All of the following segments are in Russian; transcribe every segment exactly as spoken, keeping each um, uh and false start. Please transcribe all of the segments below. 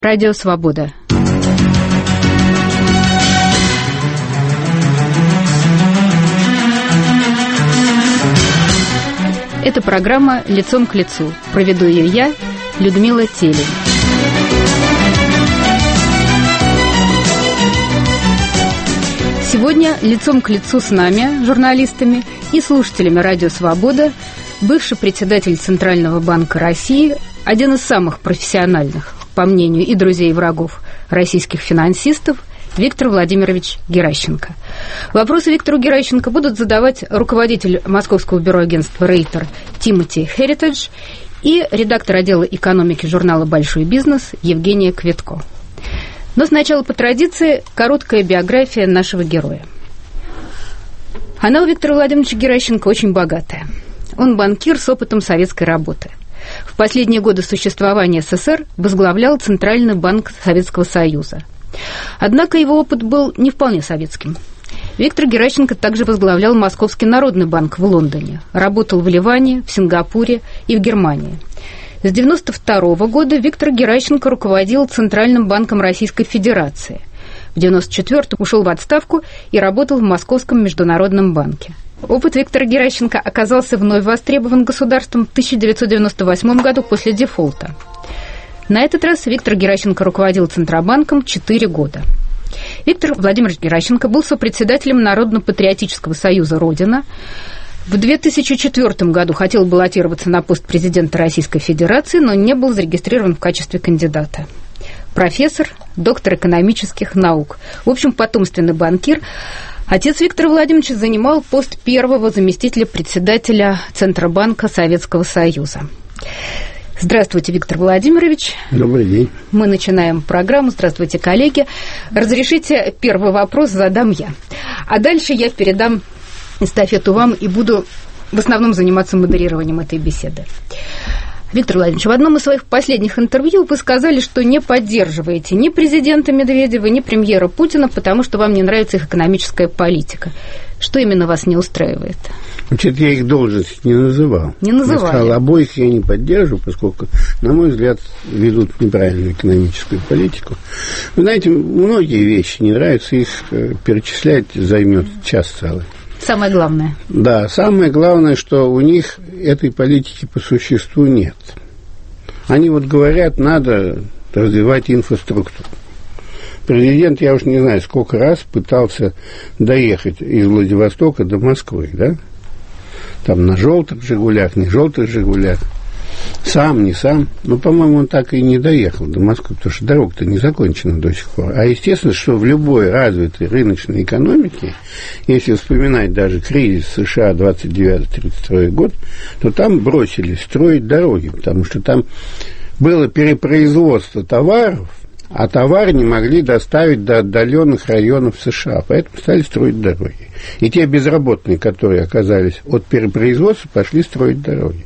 Радио Свобода. Это программа «Лицом к лицу». Проведу ее я, Людмила Телень. Сегодня лицом к лицу с нами, журналистами и слушателями «Радио Свобода», бывший председатель Центрального банка России, один из самых профессиональных, по мнению и друзей, и врагов российских финансистов, Виктор Владимирович Геращенко. Вопросы Виктору Геращенко будут задавать руководитель Московского бюро агентства «Рейтер» Тимоти Херитедж и редактор отдела экономики журнала «Большой бизнес» Евгения Квитко. Но сначала, по традиции, короткая биография нашего героя. Она у Виктора Владимировича Геращенко очень богатая. Он банкир с опытом советской работы. В последние годы существования СССР возглавлял Центральный банк Советского Союза. Однако его опыт был не вполне советским. Виктор Геращенко также возглавлял Московский народный банк в Лондоне, работал в Ливане, в Сингапуре и в Германии. С девяносто второго года Виктор Геращенко руководил Центральным банком Российской Федерации. В девяносто четвёртом ушел в отставку и работал в Московском международном банке. Опыт Виктора Геращенко оказался вновь востребован государством в тысяча девятьсот девяносто восьмом году после дефолта. На этот раз Виктор Геращенко руководил Центробанком четыре года. Виктор Владимирович Геращенко был сопредседателем Народно-патриотического союза «Родина». В две тысячи четвёртом году хотел баллотироваться на пост президента Российской Федерации, но не был зарегистрирован в качестве кандидата. Профессор, доктор экономических наук, в общем, потомственный банкир. Отец Виктора Владимировича занимал пост первого заместителя председателя Центробанка Советского Союза. Здравствуйте, Виктор Владимирович. Добрый день. Мы начинаем программу. Здравствуйте, коллеги. Разрешите, первый вопрос задам я. А дальше я передам эстафету вам и буду в основном заниматься модерированием этой беседы. Виктор Владимирович, в одном из своих последних интервью вы сказали, что не поддерживаете ни президента Медведева, ни премьера Путина, потому что вам не нравится их экономическая политика. Что именно вас не устраивает? Значит, я их должность не называл. Не называли. Я сказал, обоих я не поддерживаю, поскольку, на мой взгляд, ведут неправильную экономическую политику. Вы знаете, многие вещи не нравятся, их перечислять займет час целый. Самое главное. Да, самое главное, что у них этой политики по существу нет. Они вот говорят, надо развивать инфраструктуру. Президент, я уж не знаю, сколько раз пытался доехать из Владивостока до Москвы, да? Там на желтых «Жигулях», не желтых «Жигулях». Сам, не сам. Но, по-моему, он так и не доехал до Москвы, потому что дорога-то не закончена до сих пор. А естественно, что в любой развитой рыночной экономике, если вспоминать даже кризис США двадцать девятый тридцать второй год, то там бросились строить дороги, потому что там было перепроизводство товаров, а товары не могли доставить до отдаленных районов США, поэтому стали строить дороги. И те безработные, которые оказались от перепроизводства, пошли строить дороги.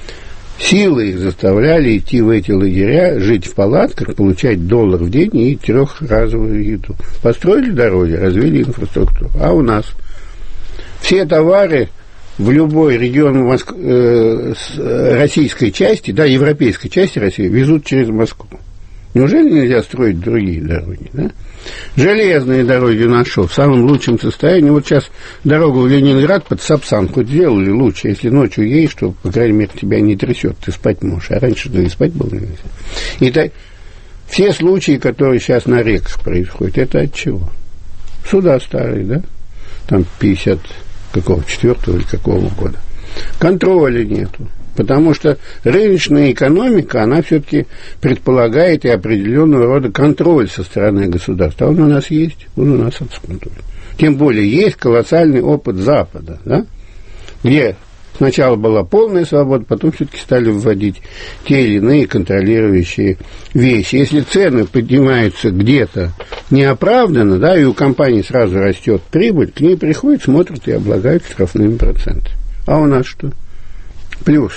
Силы их заставляли идти в эти лагеря, жить в палатках, получать доллар в день и трехразовую еду. Построили дороги, развили инфраструктуру. А у нас все товары в любой регион Моск... э, российской части, да, европейской части России, везут через Москву. Неужели нельзя строить другие дороги, да? Железные дороги у нас что, в самом лучшем состоянии. Вот сейчас дорогу в Ленинград под Сапсан хоть сделали лучше, если ночью едешь, что, по крайней мере, тебя не трясет, ты спать можешь. А раньше да и спать было нельзя. И так, все случаи, которые сейчас на реках происходят, это от чего? Суда старые, да? Там пятьдесят какого, четвёртого или какого года. Контроля нету. Потому что рыночная экономика, она все-таки предполагает и определенного рода контроль со стороны государства. А он у нас есть, он у нас отсутствует. Тем более есть колоссальный опыт Запада, да? Где сначала была полная свобода, потом все-таки стали вводить те или иные контролирующие вещи. Если цены поднимаются где-то неоправданно, да, и у компании сразу растет прибыль, к ней приходят, смотрят и облагают штрафными процентами. А у нас что? Плюс.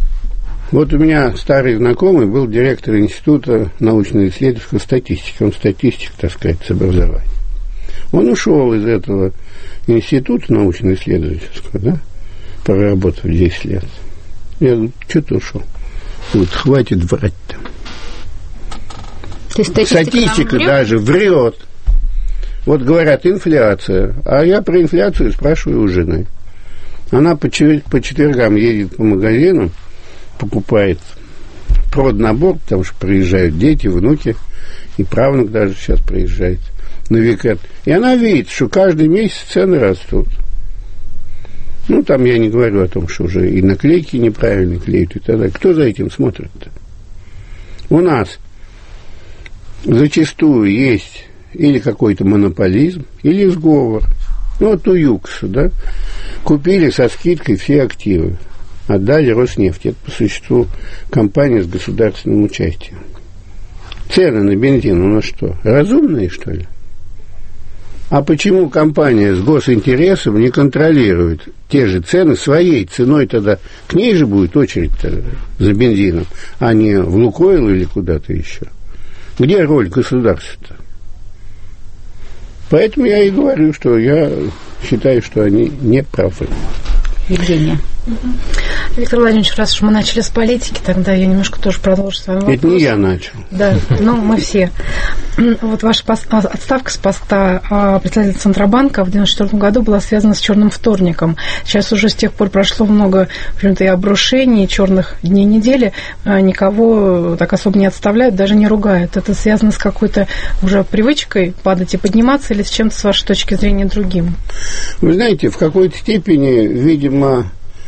Вот у меня старый знакомый был директор Института научно-исследовательской статистики. Он статистик, так сказать, с образованием. Он ушел из этого института научно-исследовательского, да, проработав десять лет. Я говорю, что ты ушел? Вот, хватит врать-то. То есть статистика, статистика даже врет. Вот говорят, инфляция. А я про инфляцию спрашиваю у жены. Она по четвергам едет по магазинам, покупает проднабор, потому что приезжают дети, внуки, и правнук даже сейчас приезжает на уикенд. И она видит, что каждый месяц цены растут. Ну, там я не говорю о том, что уже и наклейки неправильно клеют и так далее. Кто за этим смотрит-то? У нас зачастую есть или какой-то монополизм, или сговор. Ну, вот у ЮКСа, да, купили со скидкой все активы, отдали Роснефть. Это, по существу, компания с государственным участием. Цены на бензин у нас что, разумные, что ли? А почему компания с госинтересом не контролирует те же цены своей ценой тогда? К ней же будет очередь-то за бензином, а не в Лукойл или куда-то еще. Где роль государства-то? Поэтому я и говорю, что я считаю, что они не правы. Евгения. Угу. Виктор Владимирович, раз уж мы начали с политики, тогда я немножко тоже продолжу с вами вопрос. Это не я начал. Да, ну мы все. Вот ваша отставка с поста председателя Центробанка в девяносто четвёртом году была связана с черным вторником. Сейчас уже с тех пор прошло много, в общем-то, и обрушений, и черных дней недели. Никого так особо не отставляют, даже не ругают. Это связано с какой-то уже привычкой падать и подниматься или с чем-то, с вашей точки зрения, другим? Вы знаете, в какой-то степени, видимо,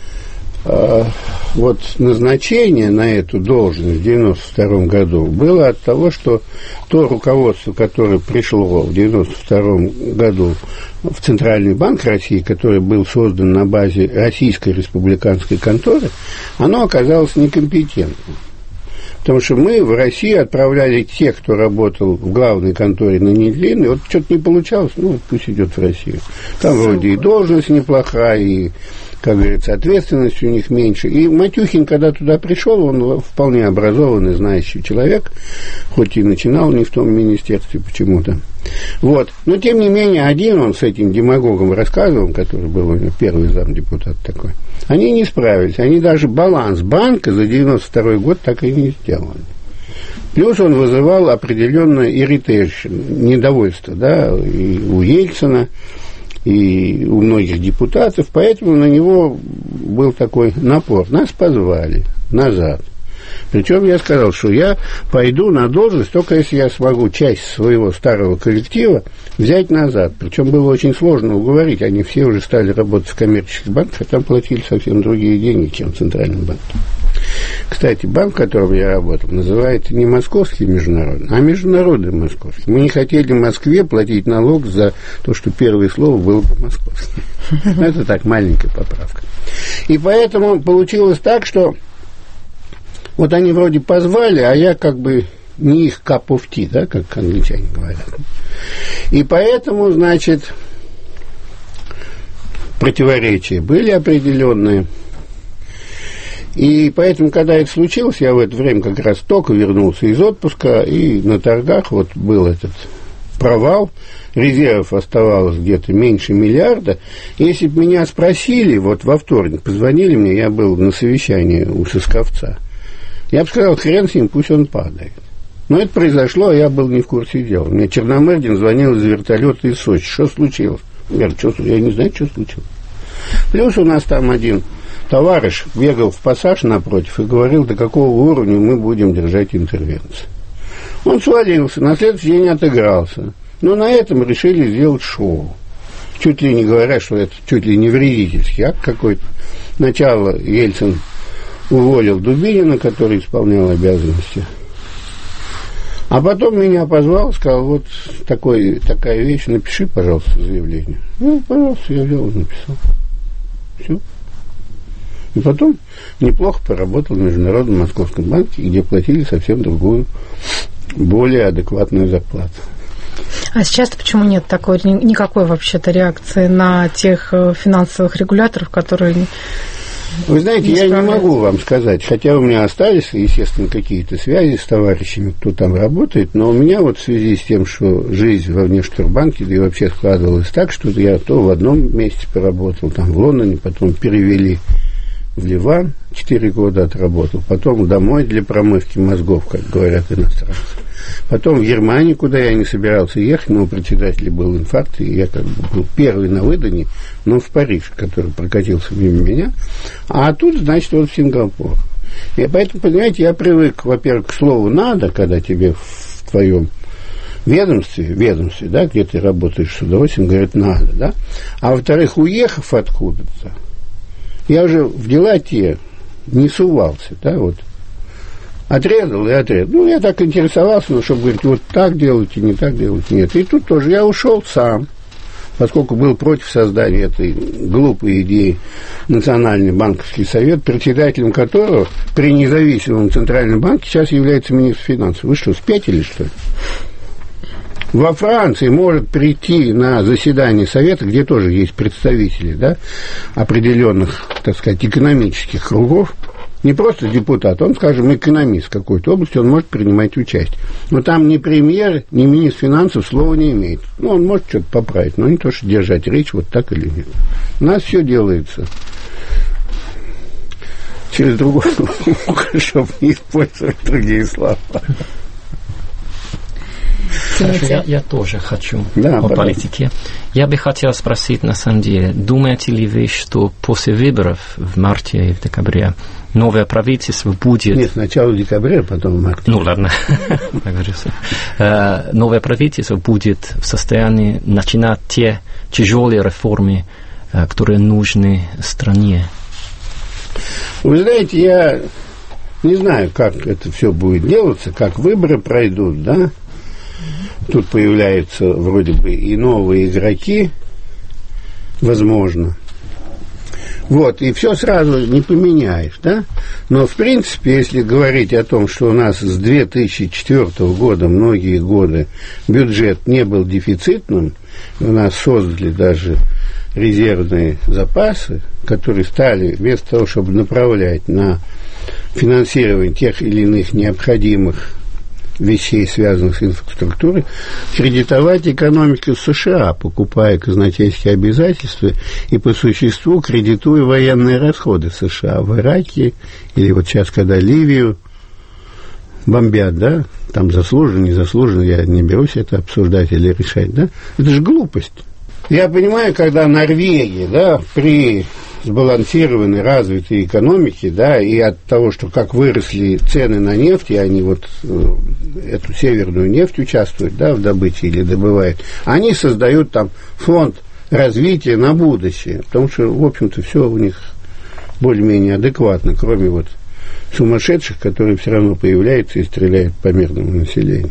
вот назначение на эту должность в девяносто втором году было от того, что то руководство, которое пришло в девяносто втором году в Центральный банк России, который был создан на базе Российской республиканской конторы, оно оказалось некомпетентным. Потому что мы в России отправляли тех, кто работал в главной конторе на неделе, вот что-то не получалось, ну, пусть идет в Россию. Там вроде и должность неплохая, и, как говорится, ответственность у них меньше. И Матюхин, когда туда пришел, он вполне образованный, знающий человек, хоть и начинал не в том министерстве почему-то. Вот. Но, тем не менее, один он с этим демагогом рассказывал, который был у него первый замдепутат такой, они не справились. Они даже баланс банка за девяносто второй год так и не сделали. Плюс он вызывал определенное ирритейшн, недовольство, да, и у Ельцина, и у многих депутатов, поэтому на него был такой напор. Нас позвали назад. Причем я сказал, что я пойду на должность, только если я смогу часть своего старого коллектива взять назад. Причем было очень сложно уговорить. Они все уже стали работать в коммерческих банках, а там платили совсем другие деньги, чем в Центральном банке. Кстати, банк, в котором я работал, называется не Московский международный, а Международный московский. Мы не хотели в Москве платить налог за то, что первое слово было по-московски. Это так, маленькая поправка. И поэтому получилось так, что вот они вроде позвали, а я как бы не их cup of tea, да, как англичане говорят. И поэтому, значит, противоречия были определенные. И поэтому, когда это случилось, я в это время как раз только вернулся из отпуска, и на торгах вот был этот провал, резервов оставалось где-то меньше миллиарда. Если бы меня спросили, вот во вторник позвонили мне, я был на совещании у Сосковца, я бы сказал, хрен с ним, пусть он падает. Но это произошло, а я был не в курсе дела. Мне Черномырдин звонил из вертолета из Сочи. Что случилось? Я говорю, что, я не знаю, что случилось. Плюс у нас там один товарищ бегал в пассаж напротив и говорил, до какого уровня мы будем держать интервенцию. Он свалился, на следующий день отыгрался. Но на этом решили сделать шоу. Чуть ли не говоря, что это чуть ли не вредительский акт какой-то. Сначала Ельцин уволил Дубинина, который исполнял обязанности. А потом меня позвал, сказал, вот такой, такая вещь, напиши, пожалуйста, заявление. Ну, пожалуйста, я взял и написал. Все. И потом неплохо поработал в Международном Московском банке, где платили совсем другую, более адекватную зарплату. А сейчас почему нет такой, никакой вообще-то реакции на тех финансовых регуляторов, которые... Вы знаете, я не могу вам сказать, хотя у меня остались, естественно, какие-то связи с товарищами, кто там работает, но у меня вот в связи с тем, что жизнь во Внешторгбанке, да и вообще складывалась так, что я то в одном месте поработал, там в Лондоне, потом перевели в Ливан, четыре года отработал, потом домой для промывки мозгов, как говорят иностранцы. Потом в Германию, куда я не собирался ехать, но у председателя был инфаркт, и я как бы был первый на выдании, но в Париж, который прокатился мимо меня. А тут, значит, вот в Сингапур. И поэтому, понимаете, я привык, во-первых, к слову «надо», когда тебе в твоем ведомстве, ведомстве, да, где ты работаешь с удовольствием, говорят «надо», да. А во-вторых, уехав откуда-то, я уже в дела те не сувался, да, вот. Отрезал и отрезал. Ну, я так интересовался, ну, чтобы говорить, вот так делайте, не так делайте, нет. И тут тоже я ушел сам, поскольку был против создания этой глупой идеи Национальный банковский совет, председателем которого при независимом Центральном банке сейчас является министр финансов. Вы что, спятили, что ли? Во Франции может прийти на заседание совета, где тоже есть представители, да, определенных, так сказать, экономических кругов, не просто депутат, он, скажем, экономист какой-то области, он может принимать участие. Но там ни премьер, ни министр финансов слова не имеет. Ну, он может что-то поправить, но не то, что держать речь вот так или нет. У нас все делается через другое ухо, чтобы не использовать другие слова. Хорошо, я, я тоже хочу да, о пожалуйста. политике. Я бы хотел спросить, на самом деле, думаете ли вы, что после выборов в марте и в декабре новое правительство будет... Нет, сначала в декабре, потом в марте. Ну, ладно. Новое правительство будет в состоянии начинать те тяжелые реформы, которые нужны стране? Вы знаете, я не знаю, как это все будет делаться, как выборы пройдут, да? Тут появляются вроде бы и новые игроки, возможно. Вот, и все сразу не поменяешь, да? Но, в принципе, если говорить о том, что у нас с две тысячи четвёртого года, многие годы, бюджет не был дефицитным, у нас создали даже резервные запасы, которые стали, вместо того, чтобы направлять на финансирование тех или иных необходимых вещей, связанных с инфраструктурой, кредитовать экономику США, покупая казначейские обязательства и по существу кредитуя военные расходы США в Ираке, или вот сейчас, когда Ливию бомбят, да, там заслуженно, не заслуженно, я не берусь это обсуждать или решать, да, это же глупость. Я понимаю, когда Норвегия, да, при сбалансированной, развитой экономике, да, и от того, что как выросли цены на нефть, и они вот э, эту северную нефть участвуют, да, в добыче или добывают, они создают там фонд развития на будущее, потому что, в общем-то, все у них более-менее адекватно, кроме вот сумасшедших, которые все равно появляются и стреляют по мирному населению.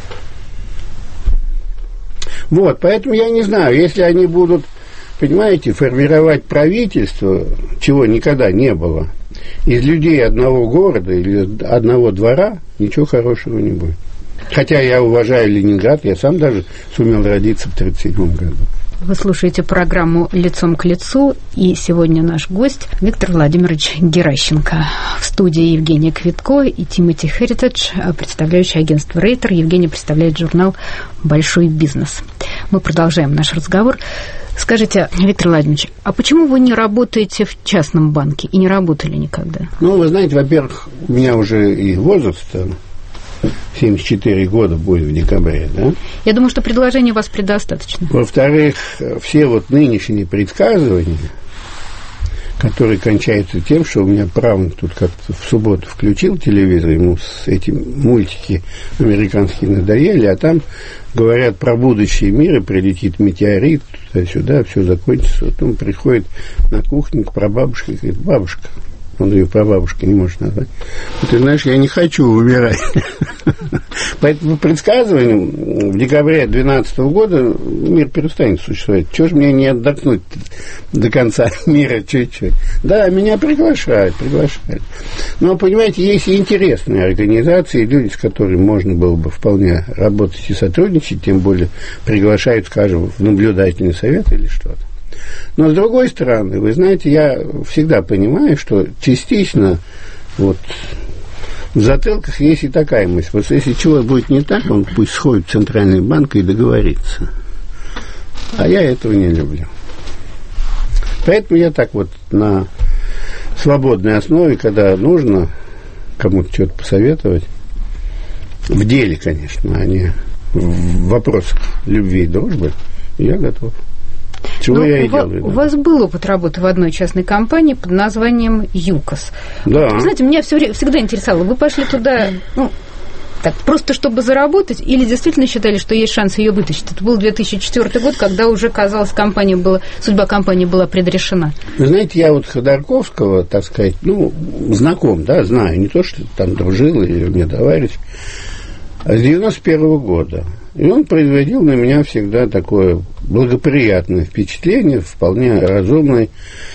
Вот, поэтому я не знаю, если они будут, понимаете, формировать правительство, чего никогда не было, из людей одного города или одного двора, ничего хорошего не будет. Хотя я уважаю Ленинград, я сам даже сумел родиться в тридцать седьмом году. Вы слушаете программу «Лицом к лицу», и сегодня наш гость Виктор Владимирович Геращенко. В студии Евгения Квитко и Тимоти Херитедж, представляющий агентство «Рейтер». Евгения представляет журнал «Большой бизнес». Мы продолжаем наш разговор. Скажите, Виктор Владимирович, а почему вы не работаете в частном банке и не работали никогда? Ну, вы знаете, во-первых, у меня уже и возраст семьдесят четыре года будет в декабре, да? Я думаю, что предложений у вас предостаточно. Во-вторых, все вот нынешние предсказывания, которые кончаются тем, что у меня правнук тут как-то в субботу включил телевизор, ему с эти мультики американские надоели, а там говорят про будущее мира, прилетит метеорит, туда-сюда, все закончится. Вот он приходит на кухню к прабабушке и говорит: бабушка, он ее прабабушкой не может назвать, ты знаешь, я не хочу умирать. Поэтому по предсказываниям в декабре две тысячи двенадцатого года мир перестанет существовать. Чего же мне не отдохнуть до конца мира чуть-чуть? Да, меня приглашают, приглашают. Но, понимаете, есть и интересные организации, люди, с которыми можно было бы вполне работать и сотрудничать, тем более приглашают, скажем, в наблюдательный совет или что-то. Но, с другой стороны, вы знаете, я всегда понимаю, что частично вот в затылках есть и такая мысль. Вот если чего будет не так, он пусть сходит в Центральный банк и договорится. А я этого не люблю. Поэтому я так вот на свободной основе, когда нужно кому-то что-то посоветовать. В деле, конечно, а не в вопросах любви и дружбы. Я готов. Чего ну, я и у делаю. У да. вас был опыт работы в одной частной компании под названием ЮКОС. Да. Вот, знаете, меня все время, всегда интересовало, вы пошли туда, ну, так, просто чтобы заработать, или действительно считали, что есть шанс ее вытащить? Это был две тысячи четвёртый год, когда уже, казалось, компания была, судьба компании была предрешена. Вы знаете, я вот Ходорковского, так сказать, ну, знаком, да, знаю, не то, что там дружил или у меня товарищ, а с девяносто первого года. И он производил на меня всегда такое благоприятное впечатление, вполне разумный,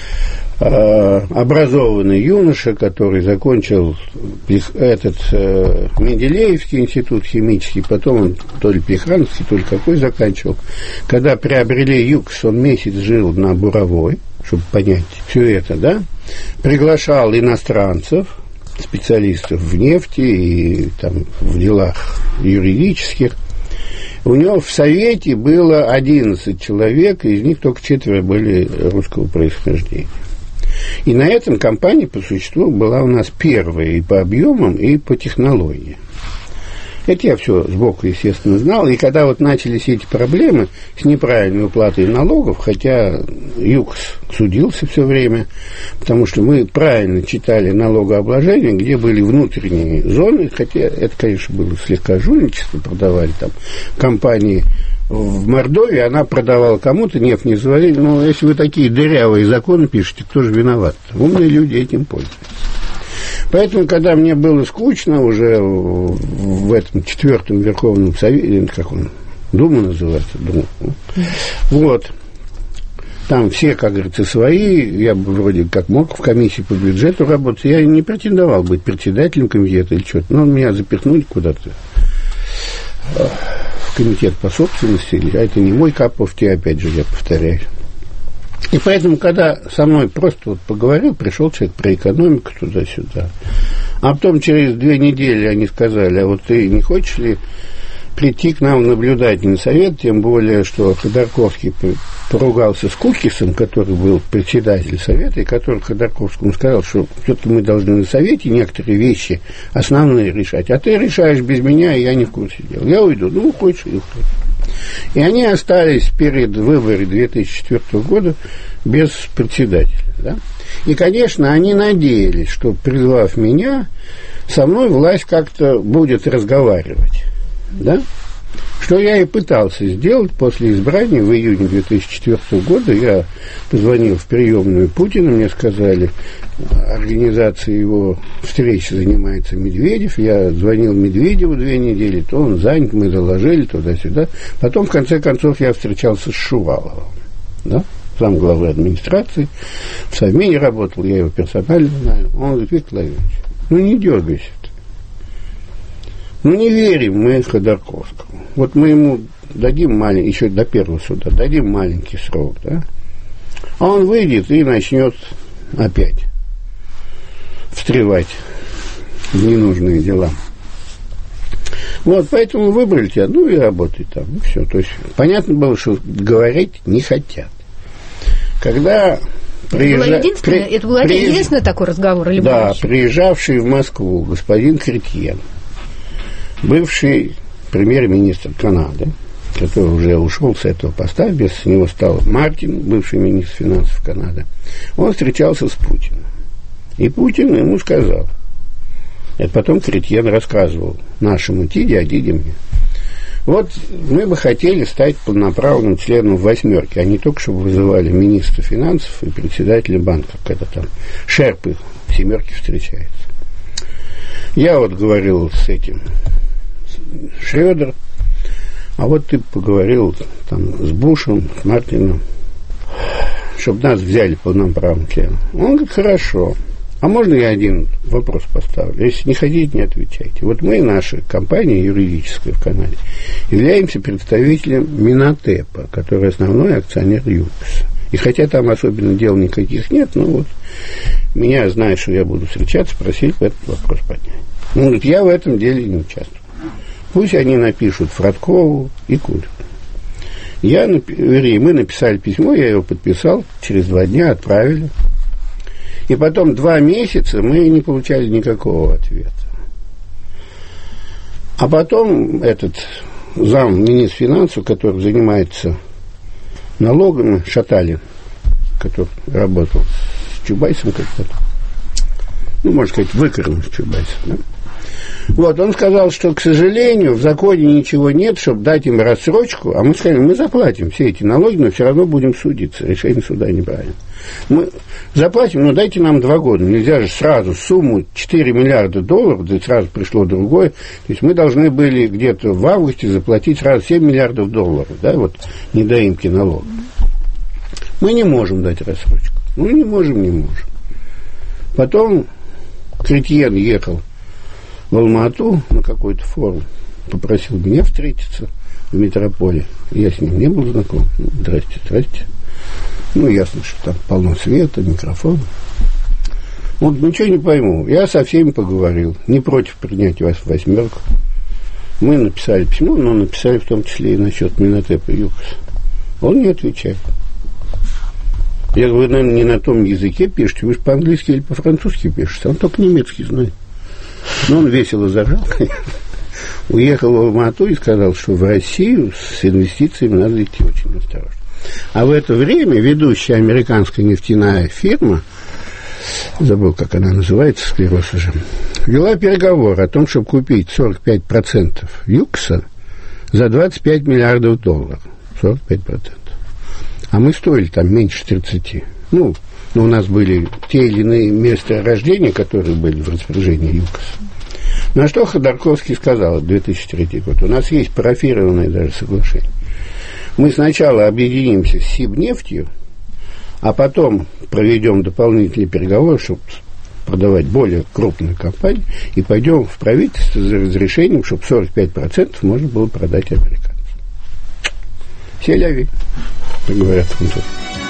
э, образованный юноша, который закончил этот э, Менделеевский институт химический, потом он то ли Плехановский, то ли какой заканчивал. Когда приобрели ЮКС, он месяц жил на Буровой, чтобы понять все это, да, приглашал иностранцев, специалистов в нефти и там, в делах юридических. У него в Совете было одиннадцать человек, из них только четверо были русского происхождения. И на этом компания, по существу, была у нас первая и по объемам, и по технологии. Это я все сбоку, естественно, знал. И когда вот начались эти проблемы с неправильной уплатой налогов, хотя ЮКС судился все время, потому что мы правильно читали налогообложение, где были внутренние зоны, хотя это, конечно, было слегка жульничество, продавали там компании в Мордовии, она продавала кому-то, нефть не завалили. Но если вы такие дырявые законы пишете, кто же виноват? Умные люди этим пользуются. Поэтому, когда мне было скучно уже в этом четвертом Верховном Совете, как он, Дума называется, Дума, вот, там все, как говорится, свои, я бы вроде как мог в комиссии по бюджету работать, я не претендовал быть председателем комитета или что-то, но меня запихнули куда-то в комитет по собственности, а это не мой Каповский, опять же, я повторяю. И поэтому, когда со мной просто вот поговорил, пришел человек про экономику туда-сюда, а потом через две недели они сказали, а вот ты не хочешь ли прийти к нам в наблюдательный совет, тем более, что Ходорковский поругался с Кукисом, который был председатель совета, и который Ходорковскому сказал, что все-таки мы должны на совете некоторые вещи основные решать, а ты решаешь без меня, и я не в курсе дела. Я уйду. Ну, хочешь, и уходишь. И они остались перед выборами две тысячи четвёртого года без председателя. Да? И, конечно, они надеялись, что, призвав меня, со мной власть как-то будет разговаривать. Да? Что я и пытался сделать после избрания в июне две тысячи четвёртого года. Я позвонил в приемную Путина, мне сказали, организацией его встречи занимается Медведев. Я звонил Медведеву две недели, то он занят, мы доложили туда-сюда. Потом, в конце концов, я встречался с Шуваловым, да? Сам главой администрации, в Совмине работал, я его персонально знаю. Он говорит, Виктор Владимирович, ну не дергайся. Ну, не верим мы Ходорковскому. Вот мы ему дадим маленький, еще до первого суда, дадим маленький срок, да? А он выйдет и начнет опять встревать в ненужные дела. Вот, поэтому выбрали тебя, ну и работай там, и все. То есть, понятно было, что говорить не хотят. Когда приезжа... Это, было при... это был приезж... единственный такой разговор? Или да, больше? Приезжавший в Москву господин Хретьен, бывший премьер-министр Канады, который уже ушел с этого поста, без него стал Мартин, бывший министр финансов Канады, он встречался с Путиным. И Путин ему сказал, это потом Хретьен рассказывал нашему Тиде, а Диде мне, вот мы бы хотели стать полноправным членом восьмерки, а не только, чтобы вызывали министра финансов и председателя банков, когда там шерпы в семерке встречаются. Я вот говорил с этим Шрёдер, а вот ты поговорил там с Бушем, с Мартином, чтобы нас взяли полноправным членом. Он говорит, хорошо. А можно я один вопрос поставлю? Если не хотите, не отвечайте. Вот мы, наша компания юридическая в Канаде, являемся представителем Минотепа, который основной акционер ЮКСа. И хотя там особенно дел никаких нет, но вот меня знают, что я буду встречаться, просили этот вопрос поднять. Он говорит, я в этом деле не участвую. Пусть они напишут Фродкову и Кулину. Я, вернее, мы написали письмо, я его подписал, через два дня отправили. И потом два месяца мы не получали никакого ответа. А потом этот замминистра финансов, который занимается налогами, Шаталин, который работал с Чубайсом как-то, ну, можно сказать, выкормил с Чубайсом, да? Вот, он сказал, что, к сожалению, в законе ничего нет, чтобы дать им рассрочку, а мы сказали, мы заплатим все эти налоги, но все равно будем судиться, решение суда неправильно. Мы заплатим, но дайте нам два года, нельзя же сразу сумму четыре миллиарда долларов, да сразу пришло другое, то есть мы должны были где-то в августе заплатить сразу семь миллиардов долларов, да, вот, недоимки налогов. Мы не можем дать рассрочку, ну, не можем, не можем. Потом Кретьен ехал в Алма-Ату на какой-то форум, попросил меня встретиться в метрополе. Я с ним не был знаком. Ну, здрасте, здрасте. Ну, ясно, что там полно света, микрофона. Вот ничего не пойму. Я со всеми поговорил. Не против принять вас в восьмерку. Мы написали письмо, но написали в том числе и насчет Минотепа и ЮКОСа. Он не отвечает. Я говорю, вы, наверное, не на том языке пишете, вы же по-английски или по-французски пишете. Он только немецкий знает. Но он весело зажал, уехал в Алма-Ату и сказал, что в Россию с инвестициями надо идти очень осторожно. А в это время ведущая американская нефтяная фирма, забыл, как она называется, склероз уже, вела переговоры о том, чтобы купить сорок пять процентов ЮКОСа за двадцать пять миллиардов долларов. сорок пять процентов. А мы стоили там меньше тридцати. Ну, но у нас были те или иные месторождения, которые были в распоряжении ЮКОСа. На что Ходорковский сказал в две тысячи третий год, у нас есть парафированное даже соглашение. Мы сначала объединимся с Сибнефтью, а потом проведем дополнительные переговоры, чтобы продавать более крупную компанию, и пойдем в правительство за разрешением, чтобы сорок пять процентов можно было продать американцам. Селяви, как говорят французы.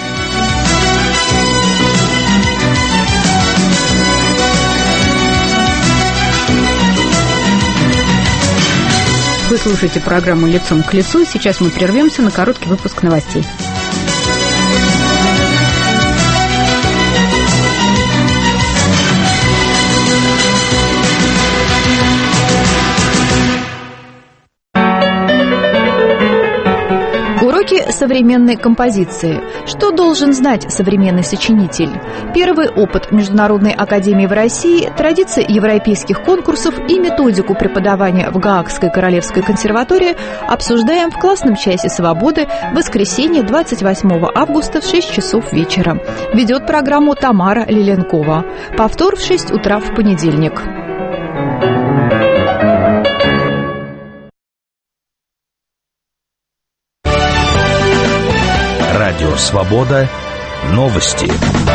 Вы слушаете программу «Лицом к лицу». Сейчас мы прервемся на короткий выпуск новостей. Уроки современной композиции. Что должен знать современный сочинитель? Первый опыт Международной академии в России, традиции европейских конкурсов и методику преподавания в Гаагской королевской консерватории обсуждаем в классном часе свободы в воскресенье двадцать восьмого августа в шесть часов вечера. Ведет программу Тамара Лиленкова. Повтор в шесть утра в понедельник. Радио «Свобода». Новости.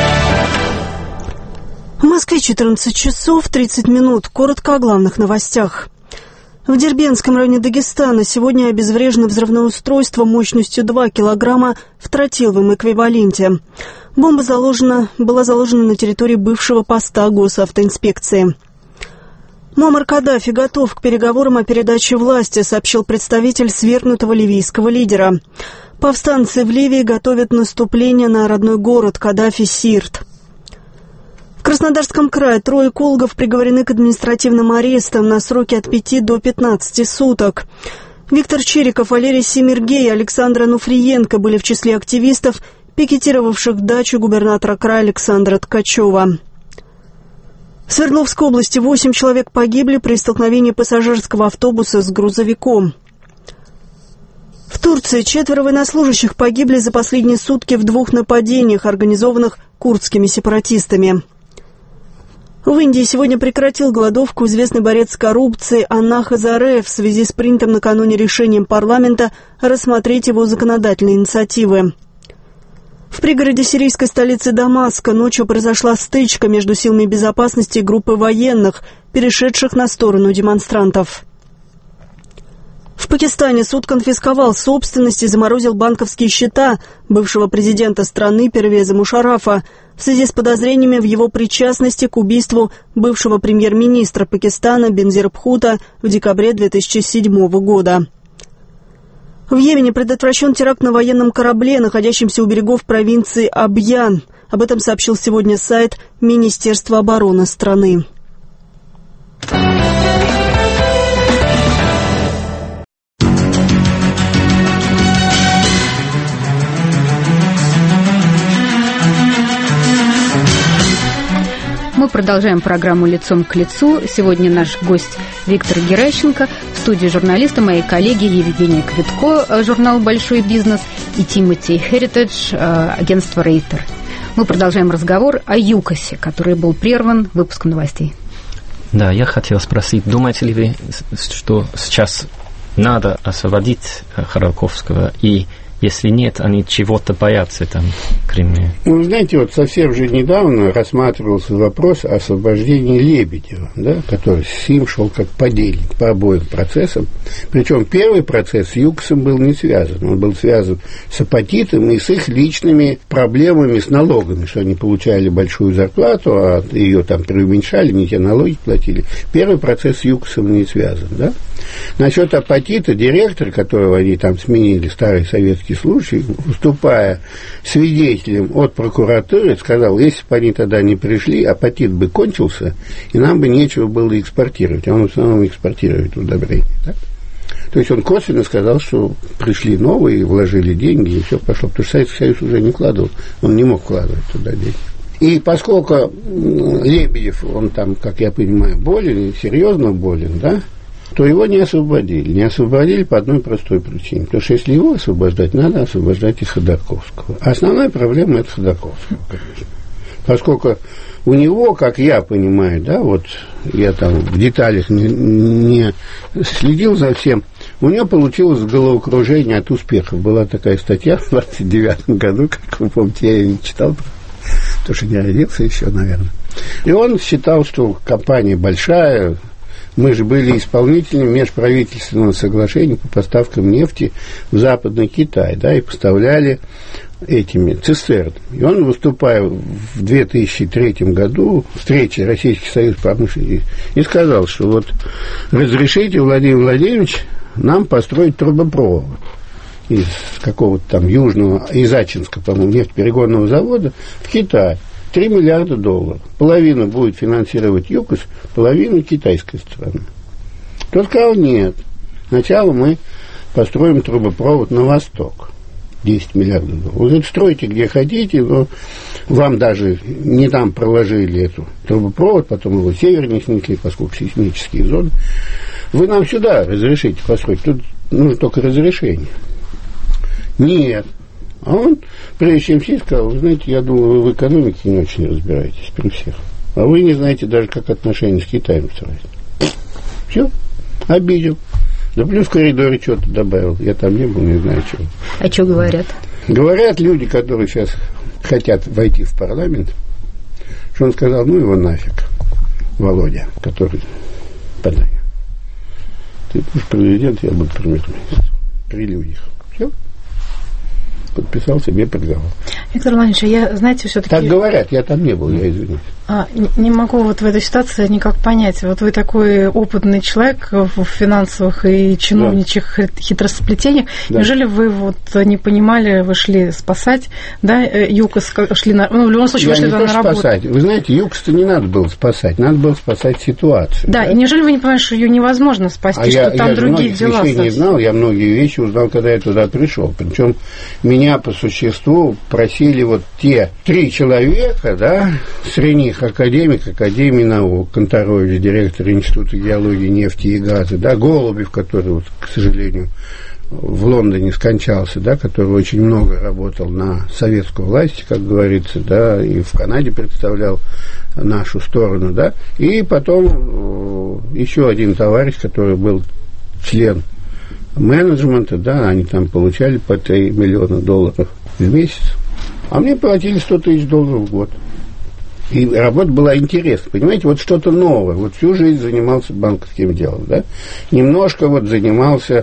В Москве четырнадцать часов тридцать минут. Коротко о главных новостях. В Дербентском районе Дагестана сегодня обезврежено взрывное устройство мощностью два килограмма в тротиловом эквиваленте. Бомба заложена, была заложена на территории бывшего поста госавтоинспекции. Муаммар Каддафи готов к переговорам о передаче власти, сообщил представитель свергнутого ливийского лидера. Повстанцы в Ливии готовят наступление на родной город Каддафи-Сирт. В Краснодарском крае трое экологов приговорены к административным арестам на сроки от пяти до пятнадцати суток. Виктор Чириков, Валерий Семергей и Александр Ануфриенко были в числе активистов, пикетировавших дачу губернатора края Александра Ткачева. В Свердловской области восемь человек погибли при столкновении пассажирского автобуса с грузовиком. В Турции четверо военнослужащих погибли за последние сутки в двух нападениях, организованных курдскими сепаратистами. В Индии сегодня прекратил голодовку известный борец с коррупцией Анна Хазаре в связи с принятым накануне решением парламента рассмотреть его законодательные инициативы. В пригороде сирийской столицы Дамаска ночью произошла стычка между силами безопасности и группой военных, перешедших на сторону демонстрантов. В Пакистане суд конфисковал собственность и заморозил банковские счета бывшего президента страны Первеза Мушаррафа в связи с подозрениями в его причастности к убийству бывшего премьер-министра Пакистана Бензир Бхутто в декабре две тысячи седьмого года. В Йемене предотвращен теракт на военном корабле, находящемся у берегов провинции Абьян. Об этом сообщил сегодня сайт Министерства обороны страны. Мы продолжаем программу «Лицом к лицу». Сегодня наш гость Виктор Геращенко. В студии журналисты мои коллеги Евгения Квитко, журнал «Большой бизнес», и Тимоти Херитедж, агентство «Рейтер». Мы продолжаем разговор о ЮКОСе, который был прерван выпуском новостей. Да, я хотел спросить, думаете ли вы, что сейчас надо освободить Ходорковского, и если нет, они чего-то боятся там в Кремле? Ну, знаете, вот совсем же недавно рассматривался вопрос о освобождении Лебедева, да, который с ним шел как подельник по обоим процессам. Причем первый процесс с ЮКОСом был не связан. Он был связан с апатитом и с их личными проблемами с налогами, что они получали большую зарплату, а ее там преуменьшали, не те налоги платили. Первый процесс с ЮКОСом не связан, да. Насчет апатита директор, которого они там сменили, старый советский случай, выступая свидетелем от прокуратуры, сказал, если бы они тогда не пришли, апатит бы кончился, и нам бы нечего было экспортировать. А он в основном экспортирует удобрения. Так? То есть он косвенно сказал, что пришли новые, вложили деньги, и все пошло. Потому что Советский Союз уже не вкладывал, он не мог вкладывать туда деньги. И поскольку Лебедев, он там, как я понимаю, болен, серьезно болен, да, то его не освободили. Не освободили по одной простой причине. Потому что если его освобождать, надо освобождать и Ходорковского. А основная проблема – это Ходорковского, конечно. Поскольку у него, как я понимаю, да, вот я там в деталях не, не следил за всем, у него получилось головокружение от успехов. Была такая статья в двадцать девятом году, как вы помните, я ее не читал, потому что не родился еще, наверное. И он считал, что компания большая. Мы же были исполнителями межправительственного соглашения по поставкам нефти в Западный Китай, да, и поставляли этими цистернами. И он, выступая в две тысячи третьем году, встрече Российский союз промышленности, и сказал, что вот разрешите, Владимир Владимирович, нам построить трубопровод из какого-то там южного, из Ачинска, по-моему, нефтеперегонного завода в Китай. три миллиарда долларов. Половину будет финансировать ЮКОС, половину китайская страна. Тот сказал, нет. Сначала мы построим трубопровод на восток. десять миллиардов долларов. Вы говорите, стройте где хотите, но вам даже не там проложили эту трубопровод, потом его севернее снесли, поскольку сейсмические зоны. Вы нам сюда разрешите построить. Тут нужно только разрешение. Нет. А он, прежде чем сесть, сказал, вы знаете, я думаю, вы в экономике не очень разбираетесь при всех. А вы не знаете даже, как отношения с Китаем строить. Все, обидел. Да плюс в коридоре что-то добавил. Я там не был, не знаю, чего. А что говорят? Говорят люди, которые сейчас хотят войти в парламент, что он сказал, ну его нафиг, Володя, который подай. Ты будешь президент, я буду премьер-министр. При людях. Все. Подписал себе приговор. Виктор Владимирович, я, знаете, все-таки... Так говорят, я там не был, я извиняюсь. А, не, не могу вот в этой ситуации никак понять. Вот вы такой опытный человек в финансовых и чиновничьих да. хитросплетениях. Да. Неужели вы вот не понимали, вы шли спасать, да, ЮКОС, шли на... Ну, в любом случае, я вы шли не на работу. Спасать. Вы знаете, ЮКОС-то не надо было спасать, надо было спасать ситуацию. Да, да? И неужели вы не понимаете, что ее невозможно спасти, а что я, там я другие дела? Я не знал, я многие вещи узнал, когда я туда пришел. Причем меня по существу просили вот те три человека, да, среди них академик, Академии наук, Конторович, директор Института геологии, нефти и газа, да, Голубев, который, вот, к сожалению, в Лондоне скончался, да, который очень много работал на советскую власть, как говорится, да, и в Канаде представлял нашу сторону, да, и потом еще один товарищ, который был член менеджмента, да, они там получали по три миллиона долларов в месяц, а мне платили сто тысяч долларов в год. И работа была интересна, понимаете, вот что-то новое. Вот всю жизнь занимался банковским делом, да. Немножко вот занимался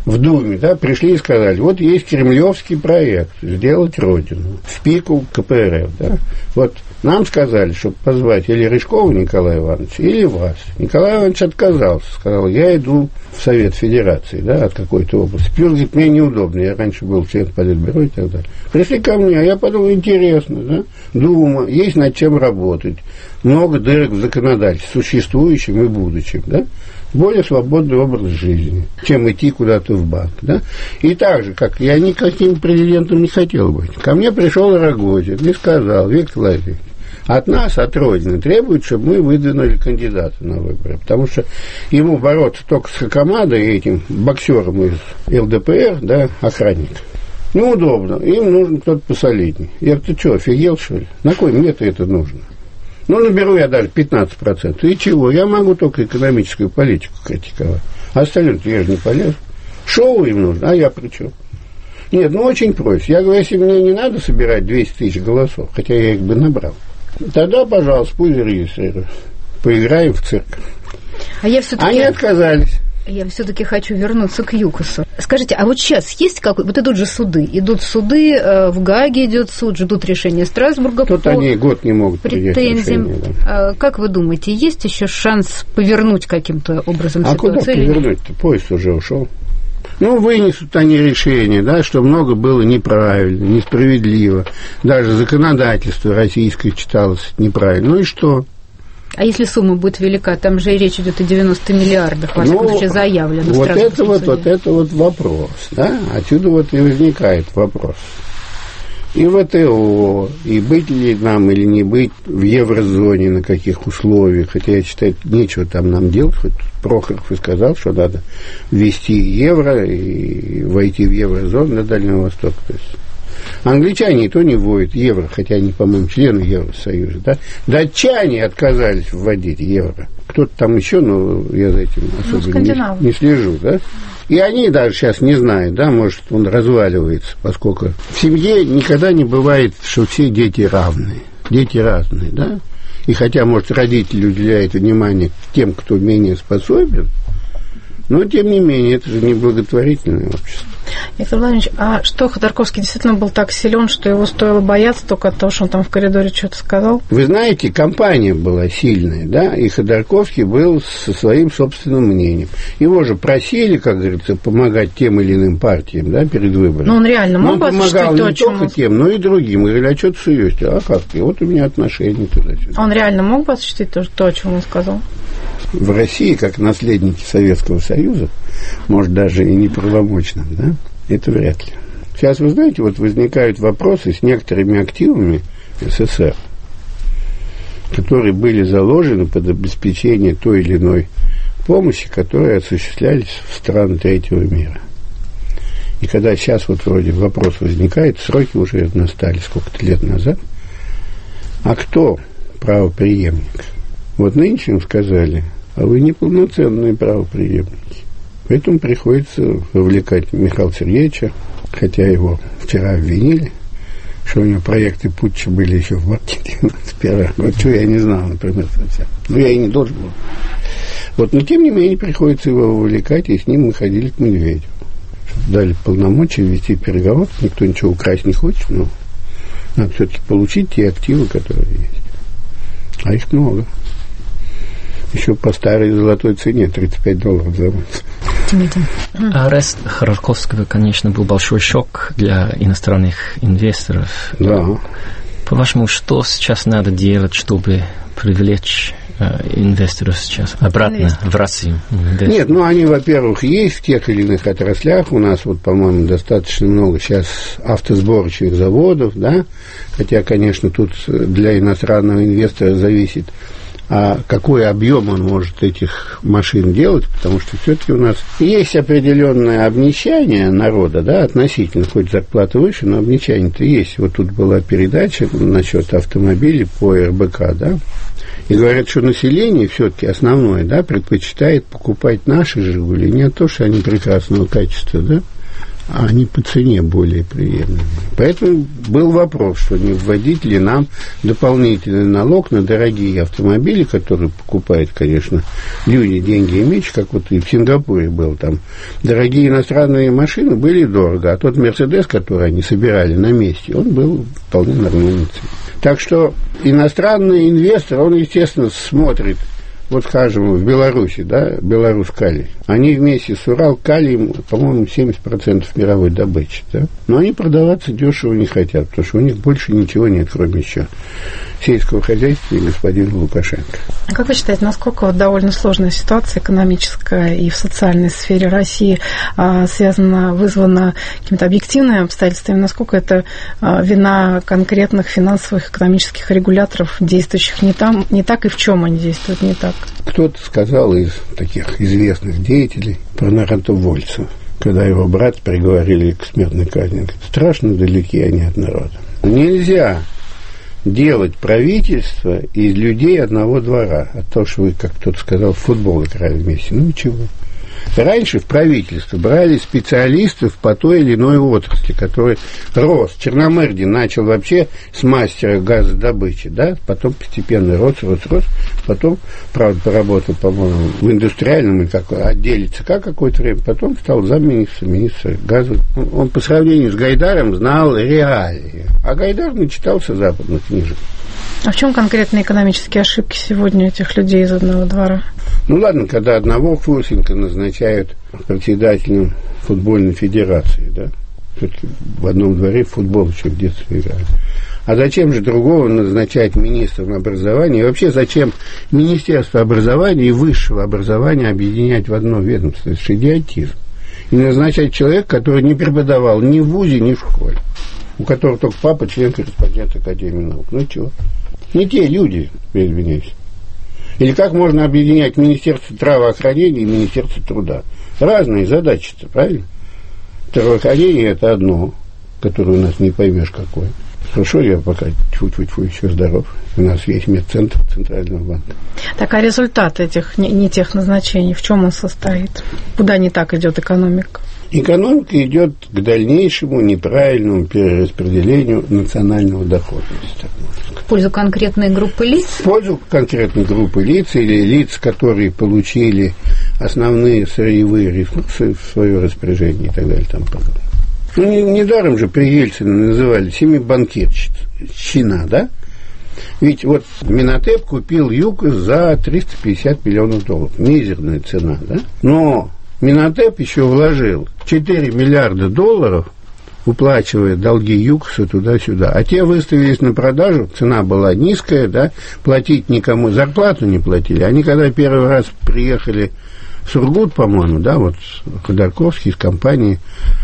в Думе, да, пришли и сказали, вот есть кремлевский проект «Сделать Родину» в пику ка пэ эр эф, да. Вот нам сказали, чтобы позвать или Рыжкова Николая Ивановича, или вас. Николай Иванович отказался, сказал, я иду в Совет Федерации, да, от какой-то области. Плюс, говорит, мне неудобно, я раньше был член Политбюро и так далее. Пришли ко мне, а я подумал, интересно, да, Дума, есть над чем работать, много дырок в законодательстве, существующем и будущем, да. Более свободный образ жизни, чем идти куда-то в банк. Да? И так же, как я никаким президентом не хотел быть. Ко мне пришел Рогозин и сказал, Виктор Владимирович, от нас, от Родины, требуют, чтобы мы выдвинули кандидата на выборы. Потому что ему бороться только с Хакамадой и этим боксером из эл дэ пэ эр, да, охранник. Неудобно. Им нужен кто-то посолидней. Я говорю, ты что, офигел, что ли? На кой мне-то это нужно? Ну, наберу я даже пятнадцать процентов. И чего? Я могу только экономическую политику критиковать. А остальное-то я же не полезу. Шоу им нужно, а я при чем? Нет, ну, очень проще. Я говорю, если мне не надо собирать двести тысяч голосов, хотя я их бы набрал, тогда, пожалуйста, пусть зарегистрируют. Поиграем в цирк. А я все-таки... Они отказались. Я все-таки хочу вернуться к ЮКОСу. Скажите, а вот сейчас есть какой... Вот идут же суды. Идут суды, в Гааге идет суд, ждут решения Страсбурга. Тут они год не могут принять решение. Да. Как вы думаете, есть еще шанс повернуть каким-то образом а ситуацию? А куда повернуть-то? Поезд уже ушел. Ну, вынесут они решение, да, что много было неправильно, несправедливо. Даже законодательство российское читалось неправильно. Ну и что? А если сумма будет велика, там же и речь идет о девяноста миллиардах, во всяком случае, заявлено. Вот это вот, вот это вот вопрос, да, отсюда вот и возникает вопрос. И вэ тэ о, и быть ли нам или не быть в еврозоне, на каких условиях, хотя я считаю, нечего там нам делать, хоть Прохоров и сказал, что надо ввести евро и войти в еврозону на Дальнем Востоке, то есть англичане и то не вводят евро, хотя они, по-моему, члены Евросоюза, да? Датчане отказались вводить евро. Кто-то там еще, но я за этим особо ну, не, не слежу, да? И они даже сейчас не знают, да, может, он разваливается, поскольку в семье никогда не бывает, что все дети равные. Дети разные, да? И хотя, может, родители уделяют внимание тем, кто менее способен, но, тем не менее, это же не благотворительное общество. Виктор Владимирович, а что, Ходорковский действительно был так силен, что его стоило бояться только от того, что он там в коридоре что-то сказал? Вы знаете, компания была сильная, да, и Ходорковский был со своим собственным мнением. Его же просили, как говорится, помогать тем или иным партиям, да, перед выборами. Но он реально мог бы осуществить то, о чем... Он помогал не только тем, но и другим. Мы говорили, а что ты суёшься? А как ты? Вот у меня отношения туда-сюда. Он реально мог бы осуществить то, то, о чем он сказал? В России, как наследники Советского Союза, может, даже и неправомочным, да, это вряд ли. Сейчас, вы знаете, вот возникают вопросы с некоторыми активами эс эс эс эр, которые были заложены под обеспечение той или иной помощи, которые осуществлялись в страны третьего мира. И когда сейчас вот вроде вопрос возникает, сроки уже настали сколько-то лет назад, а кто правопреемник? Вот нынче им сказали, а вы неполноценные правопреемники. Поэтому приходится вовлекать Михаила Сергеевича, хотя его вчера обвинили, что у него проекты путча были еще в марте девяносто первого. Вот что я не знал, например, совсем. Ну, я и не должен был. Вот, но тем не менее приходится его вовлекать, и с ним мы ходили к Медведеву. Дали полномочия вести переговоры, никто ничего украсть не хочет, но надо все-таки получить те активы, которые есть. А их много. Еще по старой золотой цене тридцать пять долларов за унцию. Арест Ходорковского, конечно, был большой шок для иностранных инвесторов. Да. По-вашему, что сейчас надо делать, чтобы привлечь э, инвесторов сейчас обратно Инвестор. в Россию? Нет, ну они, во-первых, есть в тех или иных отраслях. У нас, вот, по-моему, достаточно много сейчас автосборочных заводов, да, хотя, конечно, тут для иностранного инвестора зависит, а какой объем он может этих машин делать, потому что все-таки у нас есть определенное обнищание народа, да, относительно, хоть зарплата выше, но обнищание-то есть. Вот тут была передача насчет автомобилей по эр бэ ка, да, и говорят, что население все-таки основное, да, предпочитает покупать наши «Жигули», не то, что они прекрасного качества, да, а они по цене более приемлемые. Поэтому был вопрос, что не вводить ли нам дополнительный налог на дорогие автомобили, которые покупают, конечно, люди, деньги и меч, как вот и в Сингапуре был там. Дорогие иностранные машины были дорого, а тот Мерседес, который они собирали на месте, он был вполне нормальный цене. Так что иностранный инвестор, он, естественно, смотрит, вот, скажем, в Беларуси, да, Беларусь-Калий, они вместе с Урал-Калием, по-моему, семьдесят процентов мировой добычи, да, но они продаваться дешево не хотят, потому что у них больше ничего нет, кроме еще сельского хозяйства и господина Лукашенко. А как вы считаете, насколько вот довольно сложная ситуация экономическая и в социальной сфере России а, связана, вызвана какими-то объективными обстоятельствами, насколько это а, вина конкретных финансовых, экономических регуляторов, действующих не там, не так, и в чем они действуют не так? Кто-то сказал из таких известных деятелей про народовольцев, когда его брат приговорили к смертной казни, говорит, страшно далеки они от народа. Нельзя делать правительство из людей одного двора. А то, что вы, как кто-то сказал, в футбол играли вместе. Ну, ничего. Раньше в правительство брали специалистов по той или иной отрасли, который рос. Черномырдин начал вообще с мастера газодобычи, да, потом постепенно рос, рос, рос, потом, правда, поработал, по-моему, в индустриальном или как, отделе ЦК какое-то время, потом стал замминистра, министра газа. Он по сравнению с Гайдаром знал реалии, а Гайдар начитался западных книжек. А в чем конкретно экономические ошибки сегодня этих людей из одного двора? Ну ладно, когда одного Фурсенко назначают председателем футбольной федерации, да, все-таки в одном дворе в футбол еще в детстве играли. А зачем же другого назначать министром образования? И вообще зачем Министерство образования и высшего образования объединять в одно ведомство? Это же идиотизм. И назначать человека, который не преподавал ни в вузе, ни в школе, у которого только папа член-корреспондент Академии наук. Ну чего? Не те люди, я извиняюсь. Или как можно объединять Министерство здравоохранения и Министерство труда? Разные задачи-то, правильно? Здравоохранение – это одно, которое у нас не поймешь какое. Хорошо, я пока тьфу-тьфу-тьфу еще здоров. У нас есть медцентр Центрального банка. Так, а результат этих, не, не тех назначений, в чем он состоит? Куда не так идет экономика? Экономика идет к дальнейшему неправильному перераспределению национального дохода, если так можно сказать. В пользу конкретной группы лиц? В пользу конкретной группы лиц или лиц, которые получили основные сырьевые ресурсы в свое распоряжение и так далее. Там, ну, не, недаром же при Ельцине называли семибанкирщина, да? Ведь вот Минотеп купил ЮКОС за триста пятьдесят миллионов долларов. Мизерная цена, да? Но Минотеп еще вложил четыре миллиарда долларов, уплачивая долги ЮКОСа туда-сюда. А те выставились на продажу, цена была низкая, да, платить никому, зарплату не платили. Они когда первый раз приехали в Сургут, по-моему, да, вот Ходорковский из компании,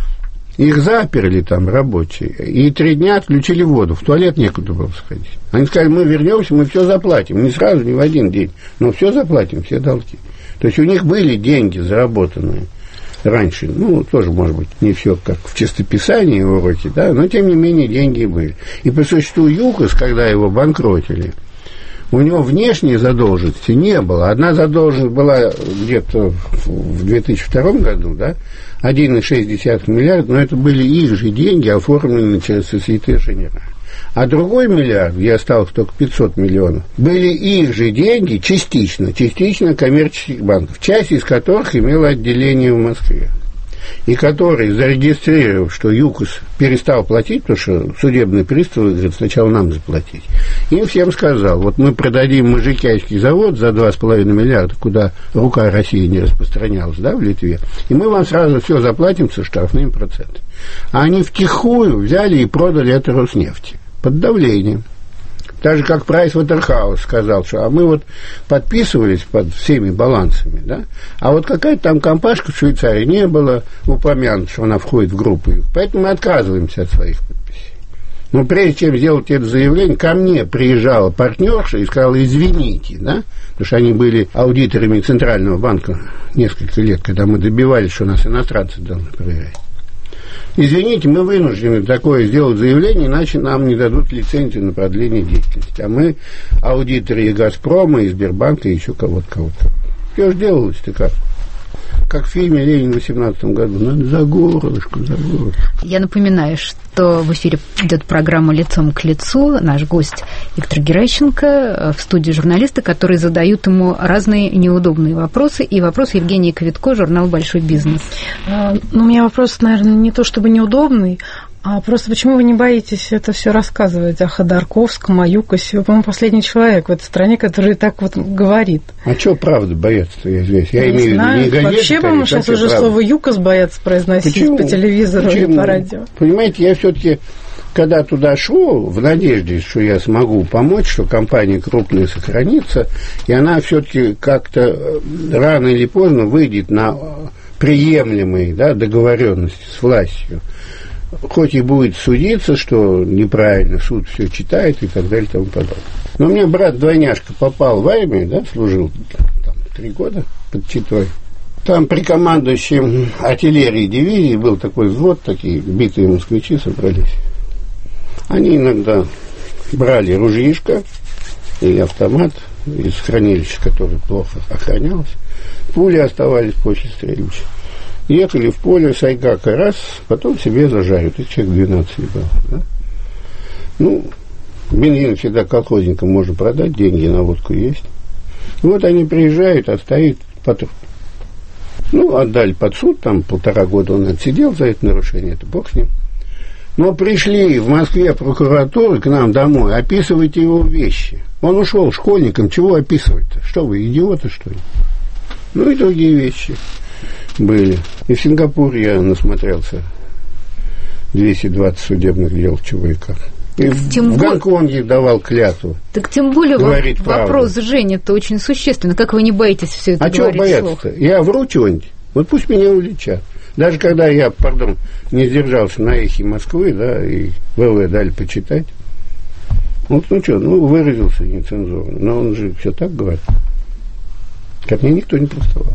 их заперли там рабочие, и три дня отключили воду, в туалет некуда было сходить. Они сказали, мы вернемся, мы все заплатим, не сразу, не в один день, но все заплатим, все долги. То есть у них были деньги заработанные раньше, ну, тоже, может быть, не все как в чистописании уроки, да, но, тем не менее, деньги были. И по существу ЮКОС, когда его банкротили, у него внешней задолженности не было. Одна задолженность была где-то в две тысячи втором году, да, один целых шесть десятых миллиарда, но это были их же деньги, оформленные через Société Générale. А другой миллиард, где осталось только пятьсот миллионов, были их же деньги частично, частично коммерческих банков, часть из которых имела отделение в Москве. И который, зарегистрировав, что ЮКОС перестал платить, потому что судебный пристав говорит, сначала нам заплатить, им всем сказал, вот мы продадим Можикяйский завод за два с половиной миллиарда, куда рука России не распространялась, да, в Литве, и мы вам сразу все заплатим со штрафными процентами. А они втихую взяли и продали это Роснефти под давлением. Так же, как Прайс Уотерхаус сказал, что а мы вот подписывались под всеми балансами, да, а вот какая-то там компашка в Швейцарии не было упомянута, что она входит в группу, поэтому мы отказываемся от своих подписей. Но прежде чем сделать это заявление, ко мне приезжала партнерша и сказала, извините, да, потому что они были аудиторами Центрального банка несколько лет, когда мы добивались, что нас иностранцы должны проверять. Извините, мы вынуждены такое сделать заявление, иначе нам не дадут лицензию на продление деятельности. А мы аудиторы и «Газпрома», и Сбербанка, и еще кого-то, кого-то. Что же делалось-то как? как в фильме «Ленин» в восемнадцатом году. Надо за горлышко, за горлышко. Я напоминаю, что в эфире идет программа «Лицом к лицу». Наш гость Виктор Геращенко, в студии журналисты, которые задают ему разные неудобные вопросы. И вопрос Евгении Квитко, журнал «Большой бизнес». Ну, у меня вопрос, наверное, не то чтобы неудобный, а просто почему вы не боитесь это все рассказывать о Ходорковском, о ЮКОСе? Вы, по-моему, последний человек в этой стране, который так вот говорит. А чего правда бояться-то, я здесь? Я, я имею в виду не газеты. Вообще, по-моему, сейчас уже правда. Слово ЮКОС боятся произносить Почему? По телевизору Почему? И по радио. Понимаете, я все-таки, когда туда шел, в надежде, что я смогу помочь, что компания крупная сохранится, и она все-таки как-то рано или поздно выйдет на приемлемые, да, договоренности с властью. Хоть и будет судиться, что неправильно, суд все читает и так далее и тому подобное. Но у меня брат-двойняшка попал в армию, да, служил там три года под Читой. Там при командующем артиллерии дивизии был такой взвод, такие битые москвичи собрались. Они иногда брали ружьишко или автомат из хранилища, которое плохо охранялось. Пули оставались после стрельбища. Ехали в поле, сайгака раз, потом себе зажарят. И человек двенадцать был. Да? Ну, бензин всегда колхозникам можно продать, деньги на водку есть. Вот они приезжают, а стоит патруль. Ну, отдали под суд, там полтора года он отсидел за это нарушение, это бог с ним. Но пришли в Москве прокуратуры к нам домой, описывайте его вещи. Он ушел школьником, чего описывать-то? Что вы, идиоты, что ли? Ну и другие вещи были. И в Сингапуре я насмотрелся двести двадцать судебных дел в ЧВК. И в, в Гонконге давал клятву. Так тем более вопрос Жени-то очень существенный. Как вы не боитесь все это а говорить вслух? А чего бояться-то? Я вру чего-нибудь, вот пусть меня уличат. Даже когда я, пардон, не сдержался на эхе Москвы, да, и ВВ дали почитать. Вот, ну что, ну выразился нецензурно. Но он же все так говорит. Ко мне никто не приставал.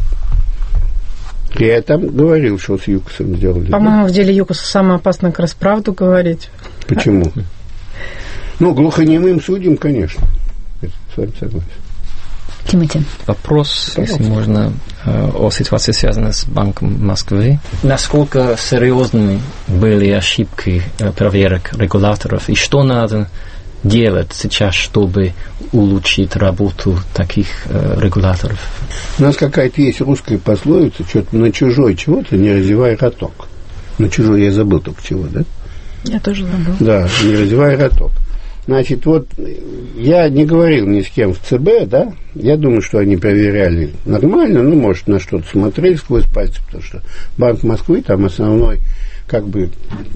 Я там говорил, что с ЮКОСом сделали. По-моему, да? В деле ЮКОСа самое опасное как раз правду говорить. Почему? Ну, глухонемым судьям, конечно. Это с вами согласен. Тимати. Вопрос, Пожалуйста. Если можно, о ситуации, связанной с Банком Москвы. Насколько серьезны были ошибки проверок регуляторов, и что надо делать сейчас, чтобы улучшить работу таких э, регуляторов? У нас какая-то есть русская пословица, что-то на чужой чего-то не разевай роток. На чужой я забыл только чего, да? Я тоже забыл. Да, не разевай роток. Значит, вот я не говорил ни с кем в ЦБ, да, я думаю, что они проверяли нормально, ну, может, на что-то смотрели сквозь пальцы, потому что Банк Москвы, там основной, как бы,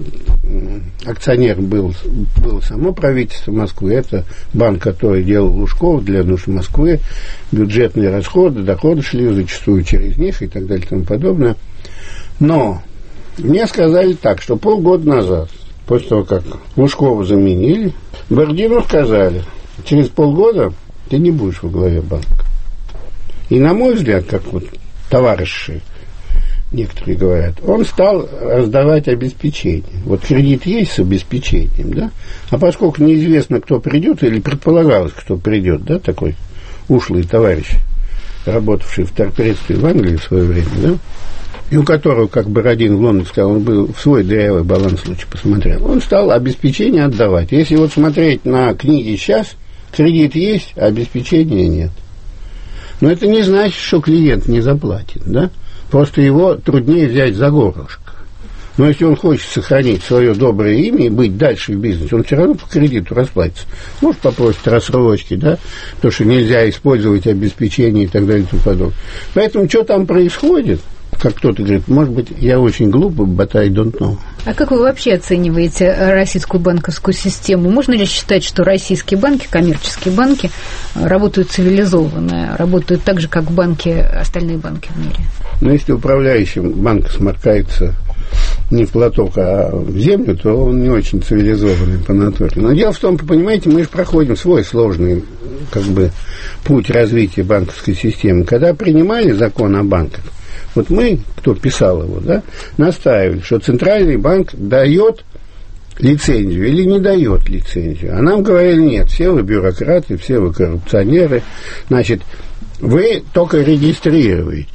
акционер был, было само правительство Москвы, это банк, который делал Лужков для нужд Москвы, бюджетные расходы, доходы шли зачастую через них и так далее и тому подобное. Но мне сказали так, что полгода назад, после того, как Лужкова заменили, Бардину сказали, через полгода ты не будешь во главе банка. И, на мой взгляд, как вот товарищи некоторые говорят, он стал раздавать обеспечение. Вот кредит есть с обеспечением, да? А поскольку неизвестно, кто придет, или предполагалось, кто придет, да, такой ушлый товарищ, работавший в торпедстве в Англии в свое время, да, и у которого, как Бородин в Лондоне сказал, он был в свой дырявый баланс случай посмотрел, он стал обеспечение отдавать. Если вот смотреть на книги сейчас, кредит есть, а обеспечения нет. Но это не значит, что клиент не заплатит, да? Просто его труднее взять за горлышко. Но если он хочет сохранить свое доброе имя и быть дальше в бизнесе, он все равно по кредиту расплатится. Может попросить рассрочки, да, потому что нельзя использовать обеспечение и так далее и тому подобное. Поэтому что там происходит, как кто-то говорит, может быть, я очень глупый, but I don't know. А как вы вообще оцениваете российскую банковскую систему? Можно ли считать, что российские банки, коммерческие банки, работают цивилизованно, работают так же, как банки, остальные банки в мире? Но если управляющий банк сморкается не в платок, а в землю, то он не очень цивилизованный по натуре. Но дело в том, понимаете, мы же проходим свой сложный, как бы, путь развития банковской системы. Когда принимали закон о банках, вот мы, кто писал его, да, настаивали, что Центральный банк дает лицензию или не дает лицензию. А нам говорили, нет, все вы бюрократы, все вы коррупционеры, значит, вы только регистрируете.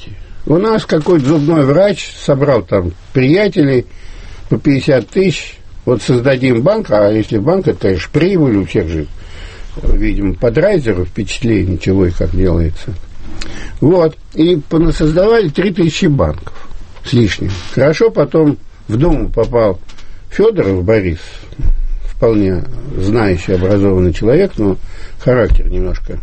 У нас какой-то зубной врач собрал там приятелей по пятьдесят тысяч. Вот создадим банк, а если банк, это, конечно, прибыль, у всех же, видимо, под райзеру впечатление, чего и как делается. Вот. И понасоздавали три тысячи банков с лишним. Хорошо, потом в Думу попал Федоров Борис, вполне знающий, образованный человек, но характер немножко